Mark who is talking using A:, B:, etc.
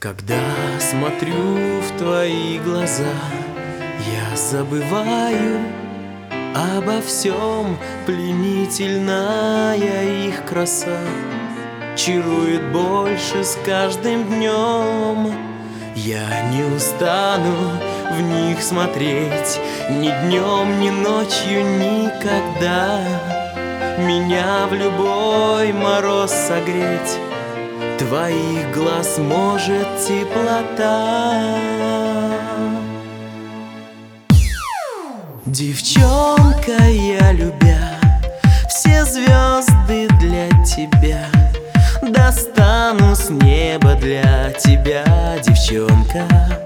A: Когда смотрю в твои глаза, я забываю обо всем. Пленительная их краса чарует больше с каждым днем. Я не устану в них смотреть ни днем, ни ночью, никогда. Меня в любой мороз согреть твоих глаз может теплота. Девчонка, я любя все звезды для тебя, достану с неба для тебя, девчонка.